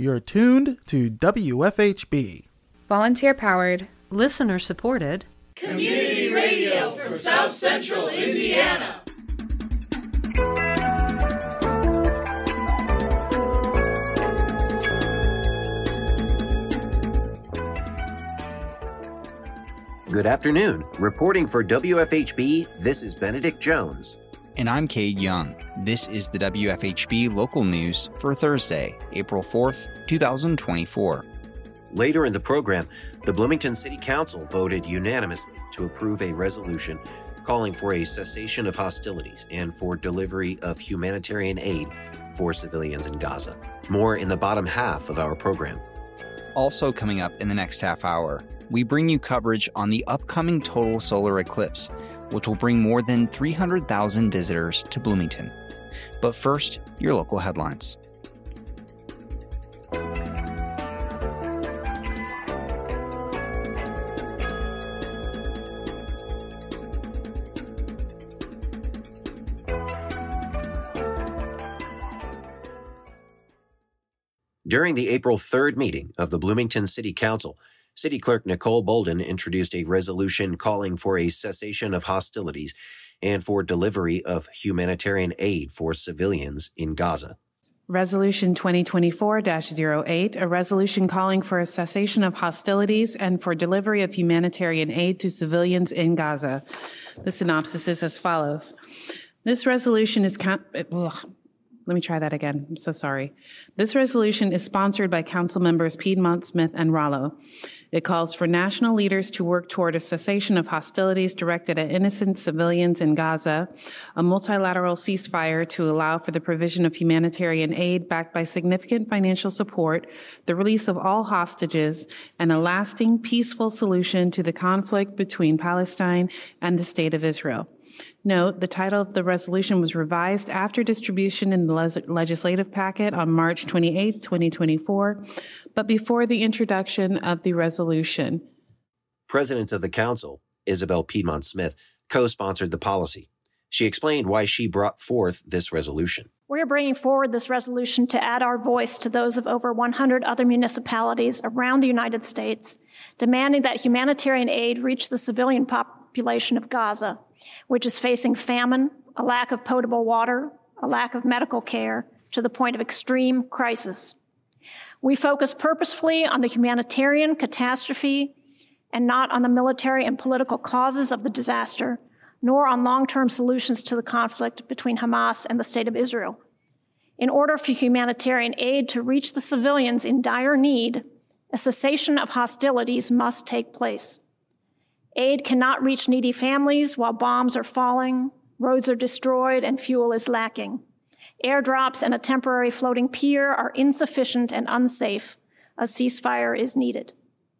You're tuned to WFHB. Volunteer-powered, listener-supported, community radio for South Central Indiana. Good afternoon. Reporting for WFHB, this is Benedict Jones. And I'm Cade Young. This is the WFHB local news for Thursday, April 4th, 2024. Later in the program, the Bloomington City Council voted unanimously to approve a resolution calling for a cessation of hostilities and for delivery of humanitarian aid for civilians in Gaza. More in the bottom half of our program. Also coming up in the next half hour, we bring you coverage on the upcoming total solar eclipse, which will bring more than 300,000 visitors to Bloomington. But first, your local headlines. During the April 3rd meeting of the Bloomington City Council, City Clerk Nicole Bolden introduced a resolution calling for a cessation of hostilities and for delivery of humanitarian aid for civilians in Gaza. Resolution 2024-08, a resolution calling for a cessation of hostilities and for delivery of humanitarian aid to civilians in Gaza. The synopsis is as follows. This resolution is Let me try that again. I'm so sorry. This resolution is sponsored by Council members Piedmont, Smith, and Rollo. It calls for national leaders to work toward a cessation of hostilities directed at innocent civilians in Gaza, a multilateral ceasefire to allow for the provision of humanitarian aid backed by significant financial support, the release of all hostages, and a lasting, peaceful solution to the conflict between Palestine and the State of Israel. Note, the title of the resolution was revised after distribution in the legislative packet on March 28, 2024, but before the introduction of the resolution. President of the Council, Isabel Piedmont Smith, co-sponsored the policy. She explained why she brought forth this resolution. We're bringing forward this resolution to add our voice to those of over 100 other municipalities around the United States, demanding that humanitarian aid reach the civilian population of Gaza, which is facing famine, a lack of potable water, a lack of medical care, to the point of extreme crisis. We focus purposefully on the humanitarian catastrophe and not on the military and political causes of the disaster, nor on long-term solutions to the conflict between Hamas and the State of Israel. In order for humanitarian aid to reach the civilians in dire need, a cessation of hostilities must take place. Aid cannot reach needy families while bombs are falling, roads are destroyed, and fuel is lacking. Airdrops and a temporary floating pier are insufficient and unsafe. A ceasefire is needed.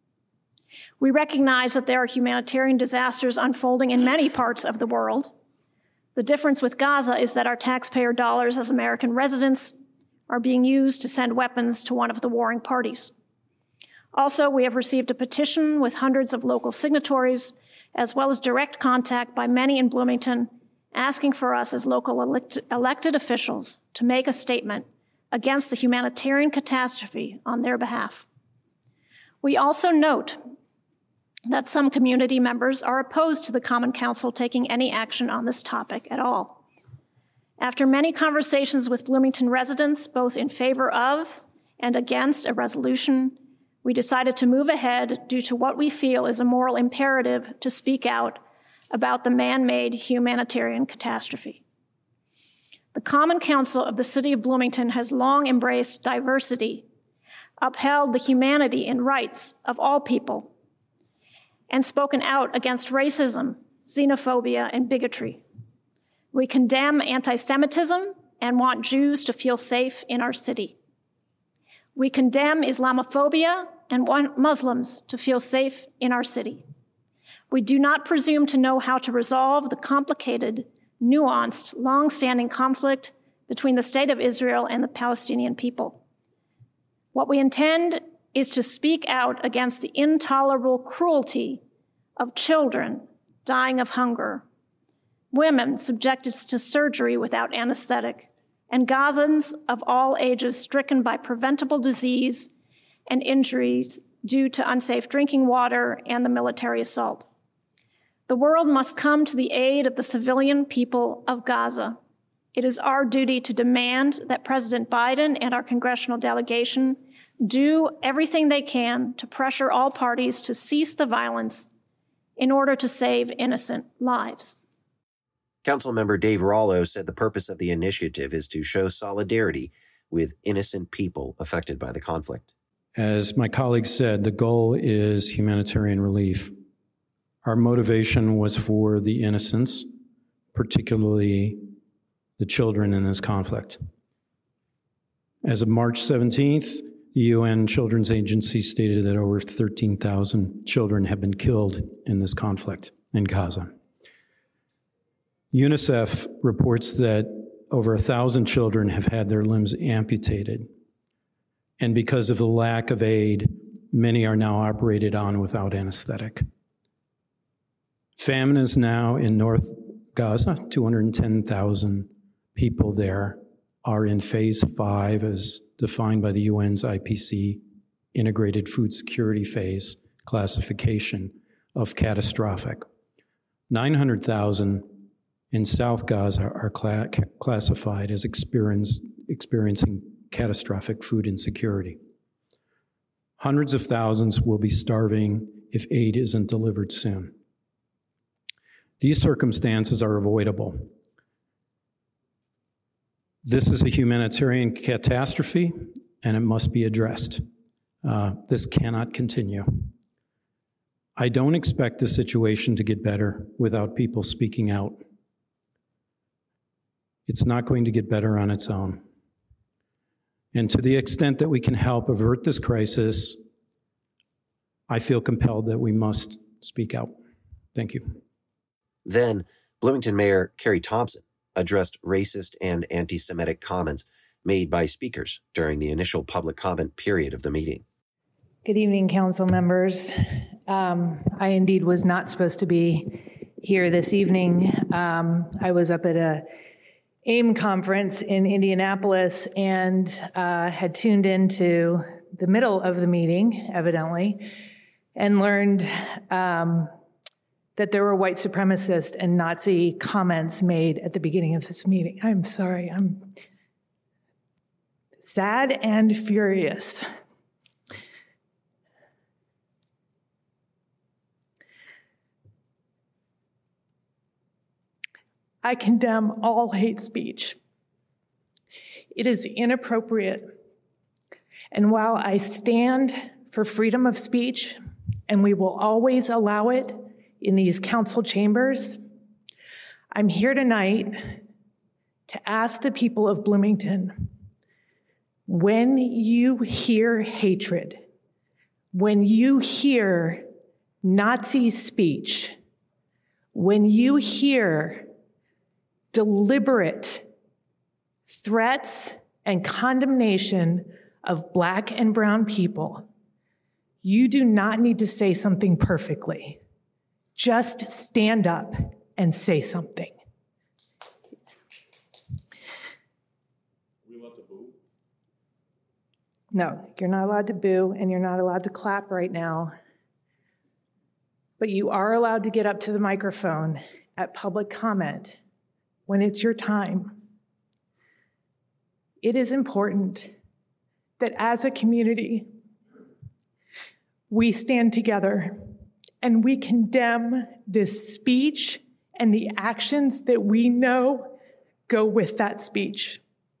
We recognize that there are humanitarian disasters unfolding in many parts of the world. The difference with Gaza is that our taxpayer dollars as American residents are being used to send weapons to one of the warring parties. Also, we have received a petition with hundreds of local signatories, as well as direct contact by many in Bloomington, asking for us as local elected officials to make a statement against the humanitarian catastrophe on their behalf. We also note that some community members are opposed to the Common Council taking any action on this topic at all. After many conversations with Bloomington residents, both in favor of and against a resolution, we decided to move ahead due to what we feel is a moral imperative to speak out about the man-made humanitarian catastrophe. The Common Council of the City of Bloomington has long embraced diversity, upheld the humanity and rights of all people, and spoken out against racism, xenophobia, and bigotry. We condemn anti-Semitism and want Jews to feel safe in our city. We condemn Islamophobia and want Muslims to feel safe in our city. We do not presume to know how to resolve the complicated, nuanced, long-standing conflict between the State of Israel and the Palestinian people. What we intend is to speak out against the intolerable cruelty of children dying of hunger, women subjected to surgery without anesthetic, and Gazans of all ages stricken by preventable disease and injuries due to unsafe drinking water and the military assault. The world must come to the aid of the civilian people of Gaza. It is our duty to demand that President Biden and our congressional delegation do everything they can to pressure all parties to cease the violence in order to save innocent lives. Councilmember Dave Rollo said the purpose of the initiative is to show solidarity with innocent people affected by the conflict. As my colleague said, the goal is humanitarian relief. Our motivation was for the innocents, particularly the children in this conflict. As of March 17th, the UN Children's Agency stated that over 13,000 children have been killed in this conflict in Gaza. UNICEF reports that over 1,000 children have had their limbs amputated. And because of the lack of aid, many are now operated on without anesthetic. Famine is now in North Gaza. 210,000 people there are in phase 5 as defined by the UN's IPC, Integrated Food Security Phase classification of catastrophic. 900,000 in South Gaza are classified as experiencing catastrophic food insecurity. Hundreds of thousands will be starving if aid isn't delivered soon. These circumstances are avoidable. This is a humanitarian catastrophe, and it must be addressed. This cannot continue. I don't expect the situation to get better without people speaking out. It's not going to get better on its own. And to the extent that we can help avert this crisis, I feel compelled that we must speak out. Thank you. Then, Bloomington Mayor Carrie Thompson addressed racist and anti-Semitic comments made by speakers during the initial public comment period of the meeting. Good evening, council members. I indeed was not supposed to be here this evening. I was up at a AIM conference in Indianapolis and had tuned into the middle of the meeting, evidently, and learned that there were white supremacist and Nazi comments made at the beginning of this meeting. I'm sorry, I'm sad and furious. I condemn all hate speech. It is inappropriate. And while I stand for freedom of speech, and we will always allow it in these council chambers, I'm here tonight to ask the people of Bloomington, when you hear hatred, when you hear Nazi speech, when you hear deliberate threats and condemnation of Black and brown people, you do not need to say something perfectly. Just stand up and say something. We allowed to boo? No, you're not allowed to boo, and you're not allowed to clap right now. But you are allowed to get up to the microphone at public comment when it's your time. It is important that as a community, we stand together and we condemn this speech and the actions that we know go with that speech.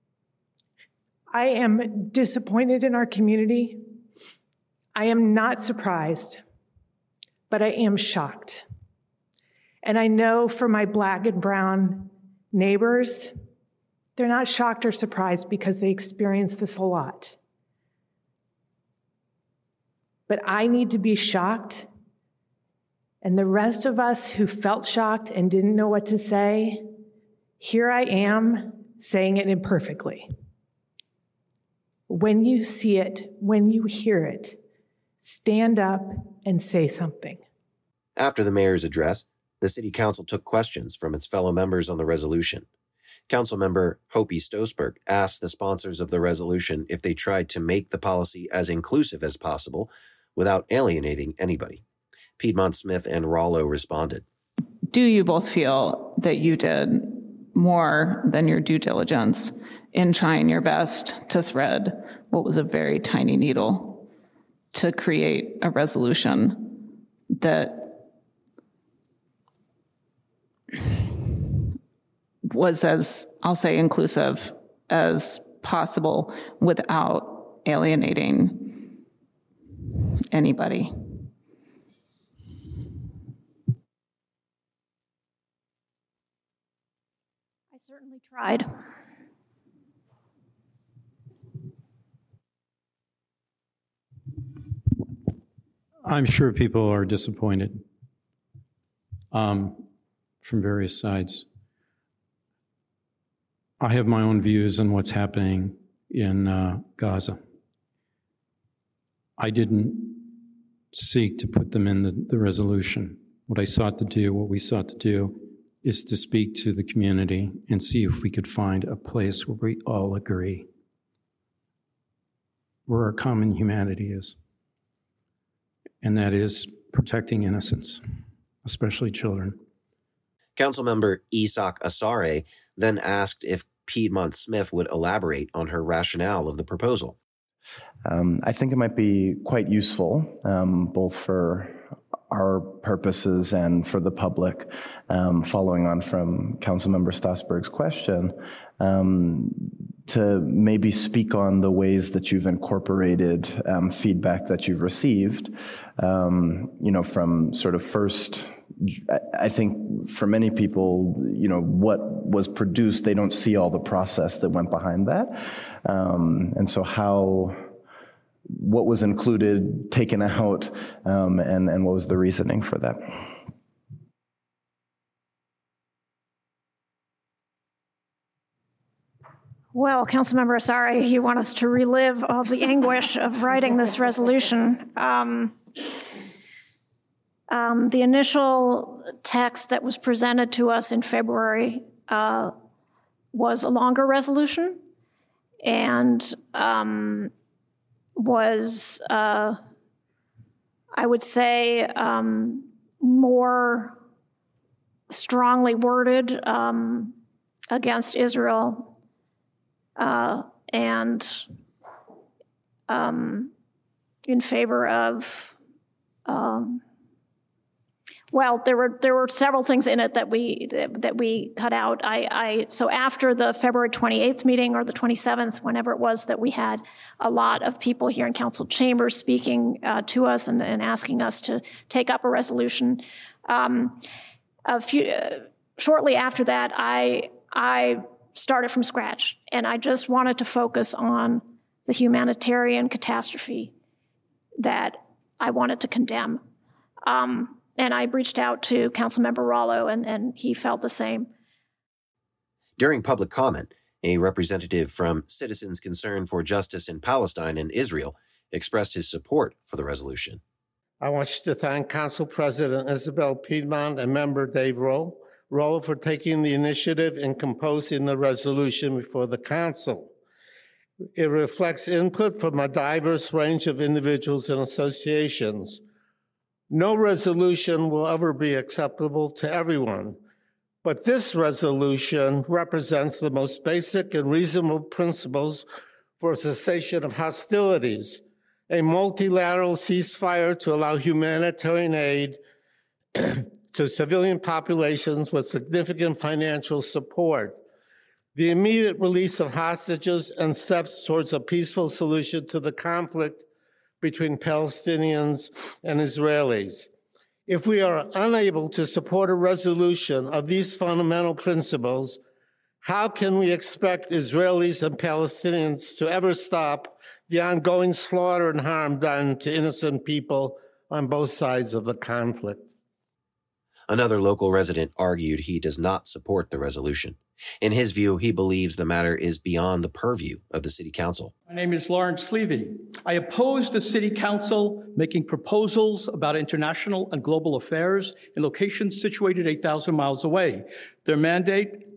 I am disappointed in our community. I am not surprised, but I am shocked. And I know for my Black and brown neighbors, they're not shocked or surprised because they experience this a lot. But I need to be shocked, and the rest of us who felt shocked and didn't know what to say, here I am saying it imperfectly. When you see it, when you hear it, stand up and say something. After the mayor's address, the city council took questions from its fellow members on the resolution. Councilmember Hopi Stosberg asked the sponsors of the resolution if they tried to make the policy as inclusive as possible without alienating anybody. Piedmont Smith and Rollo responded. Do you both feel that you did more than your due diligence in trying your best to thread what was a very tiny needle to create a resolution that was as, I'll say, inclusive as possible without alienating anybody? I certainly tried. I'm sure people are disappointed from various sides. I have my own views on what's happening in Gaza. I didn't seek to put them in the resolution. What we sought to do is to speak to the community and see if we could find a place where we all agree, where our common humanity is. And that is protecting innocents, especially children. Councilmember Isak Asare then asked if Piedmont Smith would elaborate on her rationale of the proposal. I think it might be quite useful, both for our purposes and for the public, following on from Councilmember Stosberg's question, to maybe speak on the ways that you've incorporated feedback that you've received, from sort of first, I think for many people, what was produced, they don't see all the process that went behind that. And so what was included, taken out, and what was the reasoning for that? Well, Councilmember Asare, you want us to relive all the anguish of writing this resolution. The initial text that was presented to us in February was a longer resolution and was, I would say, more strongly worded against Israel and in favor of, there were several things in it that we cut out. So after the February 28th meeting or the 27th, whenever it was that we had a lot of people here in council chambers speaking to us and asking us to take up a resolution, shortly after that, I started from scratch, and I just wanted to focus on the humanitarian catastrophe that I wanted to condemn. And I reached out to Councilmember Rollo, and he felt the same. During public comment, a representative from Citizens Concerned for Justice in Palestine and Israel expressed his support for the resolution. I want to thank Council President Isabel Piedmont and Member Dave Rollo for taking the initiative in composing the resolution before the Council. It reflects input from a diverse range of individuals and associations. No resolution will ever be acceptable to everyone, but this resolution represents the most basic and reasonable principles for cessation of hostilities, a multilateral ceasefire to allow humanitarian aid to civilian populations with significant financial support, the immediate release of hostages and steps towards a peaceful solution to the conflict between Palestinians and Israelis. If we are unable to support a resolution of these fundamental principles, how can we expect Israelis and Palestinians to ever stop the ongoing slaughter and harm done to innocent people on both sides of the conflict? Another local resident argued he does not support the resolution. In his view, he believes the matter is beyond the purview of the City Council. My name is Lawrence Levy. I oppose the City Council making proposals about international and global affairs in locations situated 8,000 miles away. Their mandate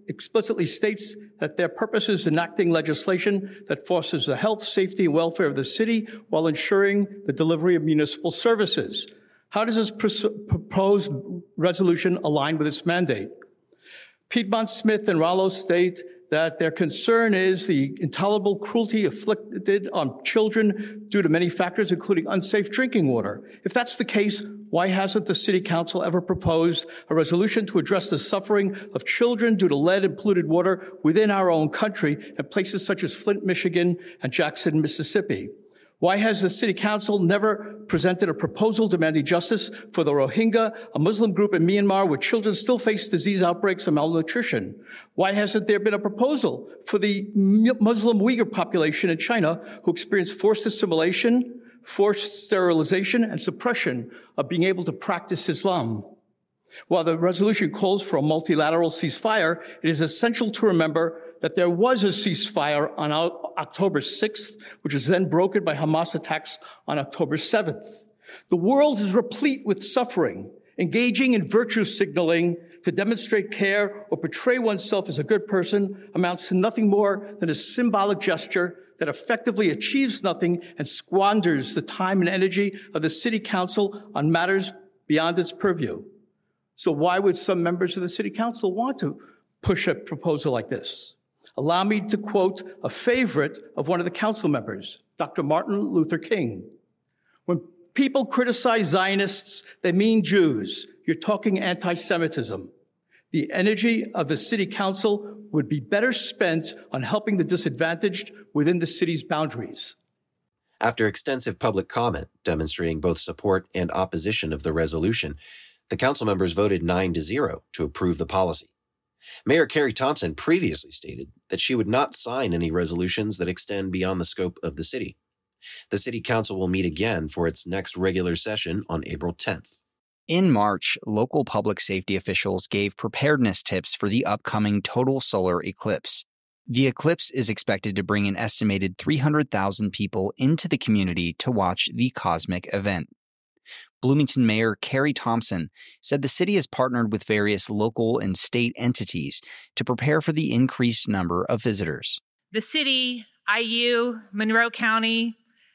explicitly states that their purpose is enacting legislation that fosters the health, safety, and welfare of the city while ensuring the delivery of municipal services. How does this proposed resolution align with its mandate? Piedmont Smith and Rollo state that their concern is the intolerable cruelty inflicted on children due to many factors, including unsafe drinking water. If that's the case, why hasn't the City Council ever proposed a resolution to address the suffering of children due to lead and polluted water within our own country in places such as Flint, Michigan, and Jackson, Mississippi? Why has the City Council never presented a proposal demanding justice for the Rohingya, a Muslim group in Myanmar where children still face disease outbreaks and malnutrition? Why hasn't there been a proposal for the Muslim Uyghur population in China who experience forced assimilation, forced sterilization, and suppression of being able to practice Islam? While the resolution calls for a multilateral ceasefire, it is essential to remember that there was a ceasefire on October 6th, which was then broken by Hamas attacks on October 7th. The world is replete with suffering. Engaging in virtue signaling to demonstrate care or portray oneself as a good person amounts to nothing more than a symbolic gesture that effectively achieves nothing and squanders the time and energy of the City Council on matters beyond its purview. So why would some members of the City Council want to push a proposal like this? Allow me to quote a favorite of one of the council members, Dr. Martin Luther King. When people criticize Zionists, they mean Jews. You're talking anti-Semitism. The energy of the City Council would be better spent on helping the disadvantaged within the city's boundaries. After extensive public comment demonstrating both support and opposition of the resolution, the council members voted 9-0 to approve the policy. Mayor Carrie Thompson previously stated that she would not sign any resolutions that extend beyond the scope of the city. The City Council will meet again for its next regular session on April 10th. In March, local public safety officials gave preparedness tips for the upcoming total solar eclipse. The eclipse is expected to bring an estimated 300,000 people into the community to watch the cosmic event. Bloomington Mayor Carrie Thompson said the city has partnered with various local and state entities to prepare for the increased number of visitors. The city, IU, Monroe County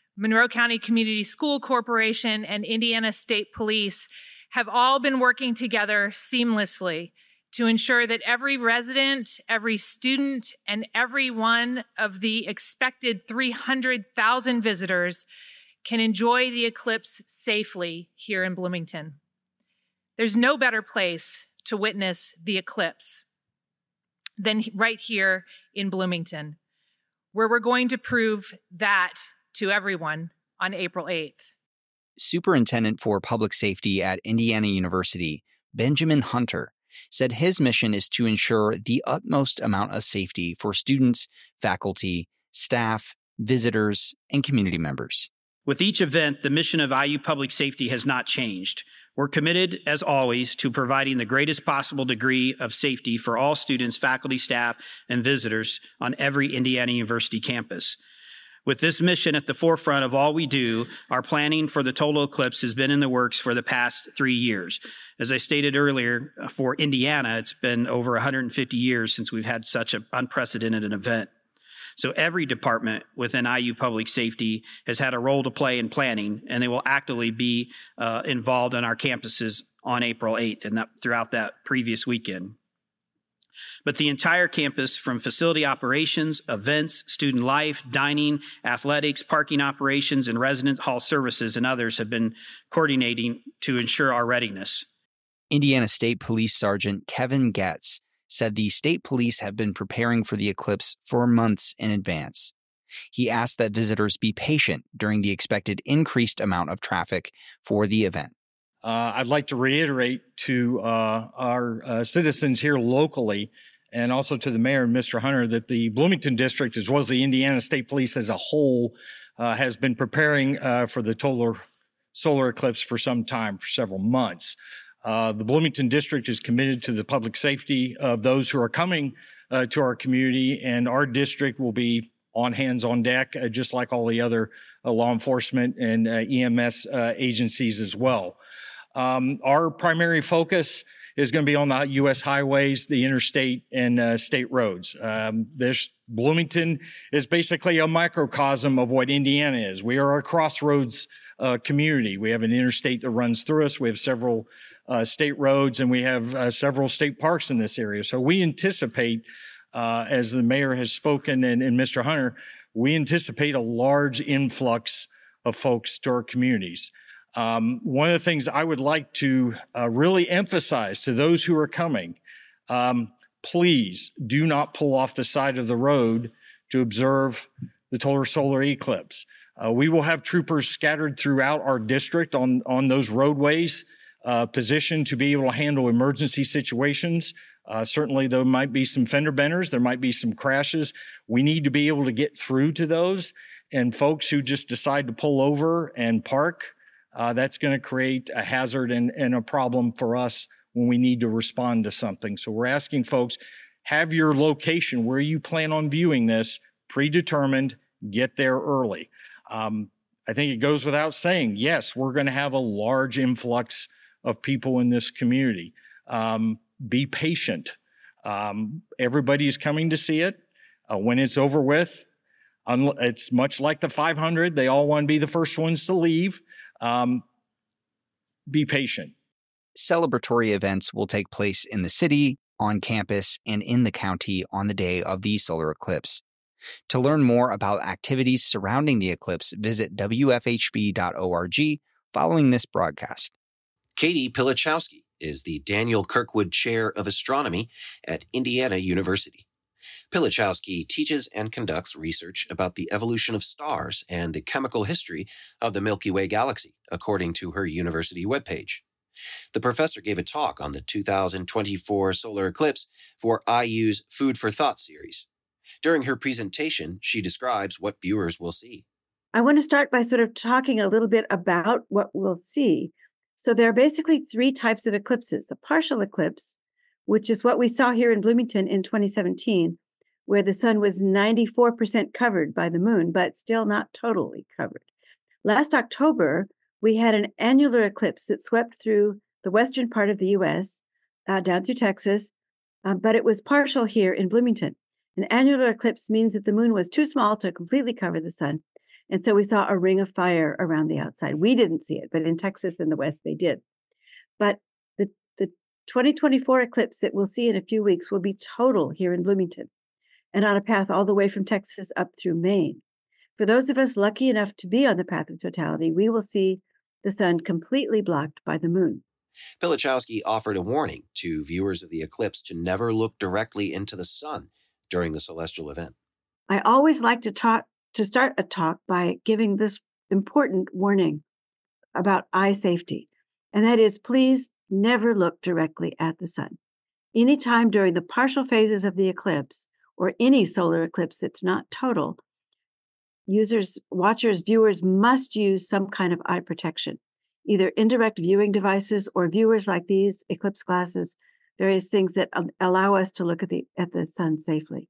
Community School Corporation, and Indiana State Police have all been working together seamlessly to ensure that every resident, every student, and every one of the expected 300,000 visitors can enjoy the eclipse safely here in Bloomington. There's no better place to witness the eclipse than right here in Bloomington, where we're going to prove that to everyone on April 8th. Superintendent for Public Safety at Indiana University, Benjamin Hunter, said his mission is to ensure the utmost amount of safety for students, faculty, staff, visitors, and community members. With each event, the mission of IU Public Safety has not changed. We're committed, as always, to providing the greatest possible degree of safety for all students, faculty, staff, and visitors on every Indiana University campus. With this mission at the forefront of all we do, our planning for the total eclipse has been in the works for the past 3 years. As I stated earlier, for Indiana, it's been over 150 years since we've had such an unprecedented event. So every department within IU Public Safety has had a role to play in planning, and they will actively be involved on our campuses on April 8th and throughout that previous weekend. But the entire campus, from facility operations, events, student life, dining, athletics, parking operations, and resident hall services and others have been coordinating to ensure our readiness. Indiana State Police Sergeant Kevin Getz said the state police have been preparing for the eclipse for months in advance. He asked that visitors be patient during the expected increased amount of traffic for the event. I'd like to reiterate to our citizens here locally and also to the mayor and Mr. Hunter that the Bloomington District, as well as the Indiana State Police as a whole, has been preparing for the total solar eclipse for some time, for several months. The Bloomington District is committed to the public safety of those who are coming to our community, and our district will be on hands on deck, just like all the other law enforcement and EMS agencies as well. Our primary focus is going to be on the U.S. highways, the interstate, and state roads. This Bloomington is basically a microcosm of what Indiana is. We are a crossroads community. We have an interstate that runs through us. We have several state roads, and we have several state parks in this area. So we anticipate, as the mayor has spoken and Mr. Hunter, we anticipate a large influx of folks to our communities. One of the things I would like to really emphasize to those who are coming, please do not pull off the side of the road to observe the total solar eclipse. We will have troopers scattered throughout our district on those roadways, positioned to be able to handle emergency situations. Certainly there might be some fender benders, there might be some crashes. We need to be able to get through to those. And folks who just decide to pull over and park, that's going to create a hazard and a problem for us when we need to respond to something. So we're asking folks, have your location where you plan on viewing this predetermined, get there early. I think it goes without saying, yes, we're going to have a large influx of people in this community. Be patient. Everybody's coming to see it. When it's over with, it's much like the 500. They all want to be the first ones to leave. Be patient. Celebratory events will take place in the city, on campus, and in the county on the day of the solar eclipse. To learn more about activities surrounding the eclipse, visit wfhb.org following this broadcast. Katie Pilichowski is the Daniel Kirkwood Chair of Astronomy at Indiana University. Pilichowski teaches and conducts research about the evolution of stars and the chemical history of the Milky Way galaxy, according to her university webpage. The professor gave a talk on the 2024 solar eclipse for IU's Food for Thought series. During her presentation, she describes what viewers will see. I want to start by sort of talking a little bit about what we'll see. So there are basically three types of eclipses. The partial eclipse, which is what we saw here in Bloomington in 2017, where the sun was 94% covered by the moon, but still not totally covered. Last October, we had an annular eclipse that swept through the western part of the U.S., down through Texas, but it was partial here in Bloomington. An annular eclipse means that the moon was too small to completely cover the sun, and so we saw a ring of fire around the outside. We didn't see it, but in Texas and the West, they did. But the 2024 eclipse that we'll see in a few weeks will be total here in Bloomington and on a path all the way from Texas up through Maine. For those of us lucky enough to be on the path of totality, we will see the sun completely blocked by the moon. Pilichowski offered a warning to viewers of the eclipse to never look directly into the sun during the celestial event. I always like to start a talk by giving this important warning about eye safety, and that is, please never look directly at the sun. Anytime during the partial phases of the eclipse or any solar eclipse that's not total, users, watchers, viewers must use some kind of eye protection, either indirect viewing devices or viewers like these, eclipse glasses, various things that allow us to look at the sun safely.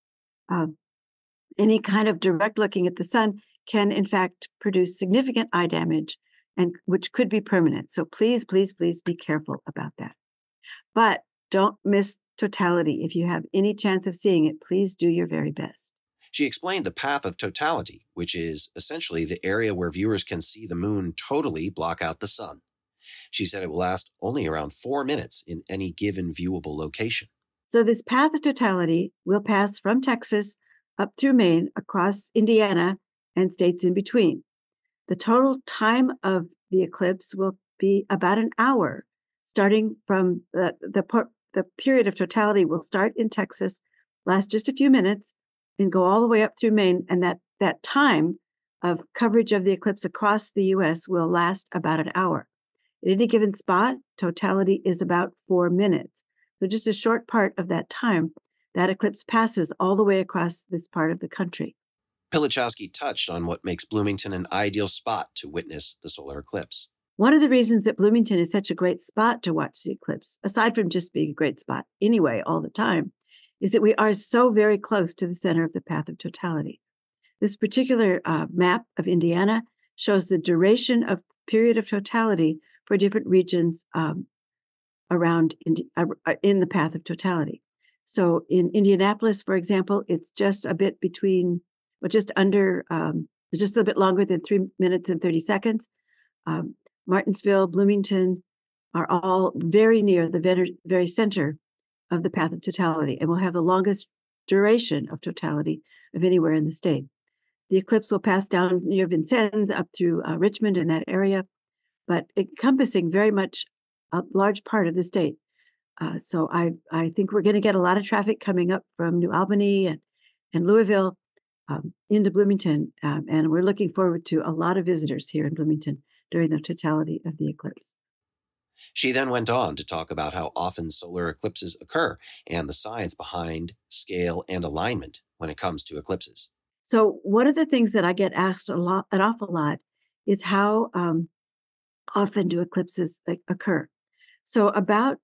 Any kind of direct looking at the sun can, in fact, produce significant eye damage, and which could be permanent. So please, please, please be careful about that. But don't miss totality. If you have any chance of seeing it, please do your very best. She explained the path of totality, which is essentially the area where viewers can see the moon totally block out the sun. She said it will last only around 4 minutes in any given viewable location. So this path of totality will pass from Texas up through Maine, across Indiana, and states in between. The total time of the eclipse will be about an hour, starting from the period of totality will start in Texas, last just a few minutes, and go all the way up through Maine. And that time of coverage of the eclipse across the U.S. will last about an hour. At any given spot, totality is about 4 minutes. So just a short part of that time, that eclipse passes all the way across this part of the country. Pilichowski touched on what makes Bloomington an ideal spot to witness the solar eclipse. One of the reasons that Bloomington is such a great spot to watch the eclipse, aside from just being a great spot anyway all the time, is that we are so very close to the center of the path of totality. This particular map of Indiana shows the duration of period of totality for different regions around in the path of totality. So in Indianapolis, for example, it's just a bit between, just a little bit longer than 3 minutes and 30 seconds. Martinsville, Bloomington are all very near the very center of the path of totality and will have the longest duration of totality of anywhere in the state. The eclipse will pass down near Vincennes up through Richmond in that area, but encompassing very much a large part of the state. So I think we're going to get a lot of traffic coming up from New Albany and Louisville into Bloomington, and we're looking forward to a lot of visitors here in Bloomington during the totality of the eclipse. She then went on to talk about how often solar eclipses occur and the science behind scale and alignment when it comes to eclipses. So one of the things that I get asked an awful lot is how often do eclipses occur? So about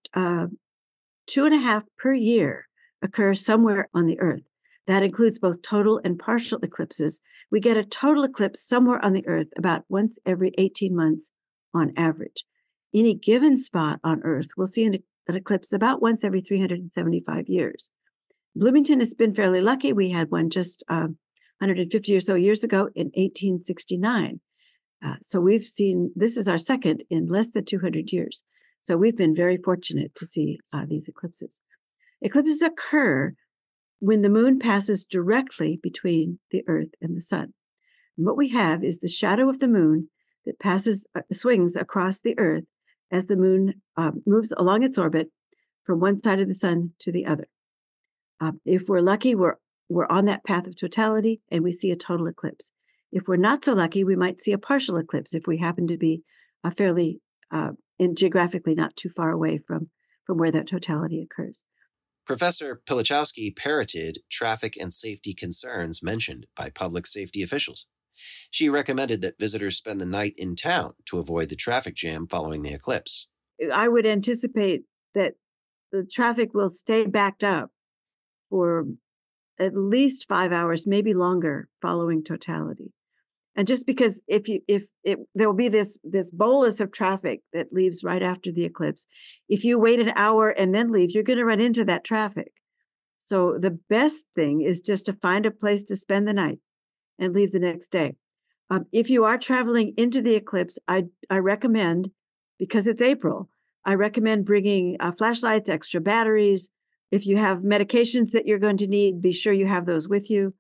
2.5 per year occur somewhere on the Earth. That includes both total and partial eclipses. We get a total eclipse somewhere on the Earth about once every 18 months on average. Any given spot on Earth will see an eclipse about once every 375 years. Bloomington has been fairly lucky. We had one just 150 or so years ago in 1869. So we've seen, this is our second in less than 200 years. So we've been very fortunate to see these eclipses. Eclipses occur when the moon passes directly between the Earth and the sun. And what we have is the shadow of the moon that swings across the Earth as the moon moves along its orbit from one side of the sun to the other. If we're lucky, we're on that path of totality and we see a total eclipse. If we're not so lucky, we might see a partial eclipse if we happen to be fairly geographically not too far away from where that totality occurs. Professor Pilichowski parroted traffic and safety concerns mentioned by public safety officials. She recommended that visitors spend the night in town to avoid the traffic jam following the eclipse. I would anticipate that the traffic will stay backed up for at least 5 hours, maybe longer, following totality. And just because there will be this bolus of traffic that leaves right after the eclipse, if you wait an hour and then leave, you're going to run into that traffic. So the best thing is just to find a place to spend the night and leave the next day. If you are traveling into the eclipse, I recommend, because it's April, I recommend bringing flashlights, extra batteries. If you have medications that you're going to need, be sure you have those with you.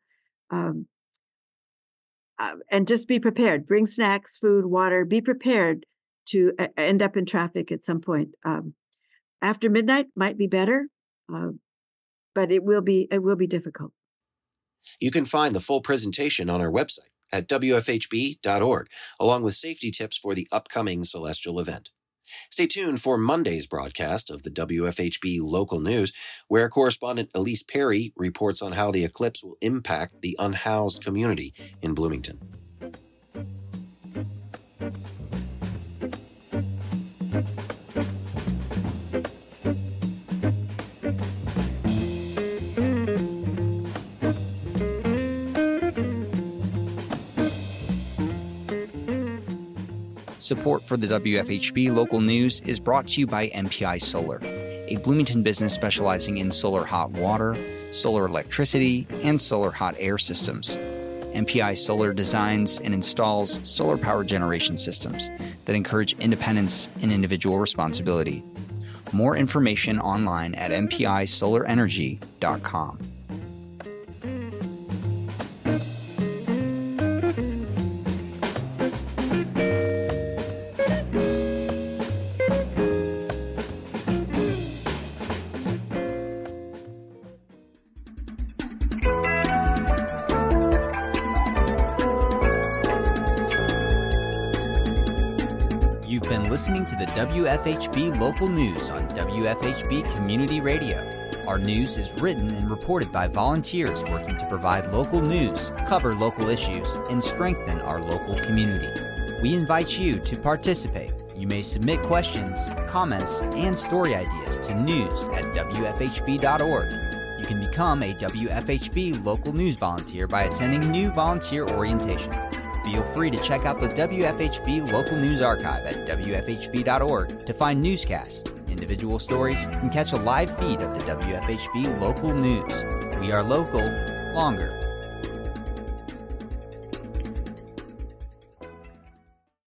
And just be prepared. Bring snacks, food, water. Be prepared to end up in traffic at some point. After midnight might be better, but it will be difficult. You can find the full presentation on our website at wfhb.org, along with safety tips for the upcoming celestial event. Stay tuned for Monday's broadcast of the WFHB Local News, where correspondent Elise Perry reports on how the eclipse will impact the unhoused community in Bloomington. Support for the WFHB Local News is brought to you by MPI Solar, a Bloomington business specializing in solar hot water, solar electricity, and solar hot air systems. MPI Solar designs and installs solar power generation systems that encourage independence and individual responsibility. More information online at mpisolarenergy.com. You've been listening to the WFHB Local News on WFHB Community Radio. Our news is written and reported by volunteers working to provide local news, cover local issues, and strengthen our local community. We invite you to participate. You may submit questions, comments, and story ideas to news@wfhb.org. You can become a WFHB Local News volunteer by attending new volunteer orientation. Feel free to check out the WFHB Local News Archive at wfhb.org to find newscasts, individual stories, and catch a live feed of the WFHB local news. We are local, longer.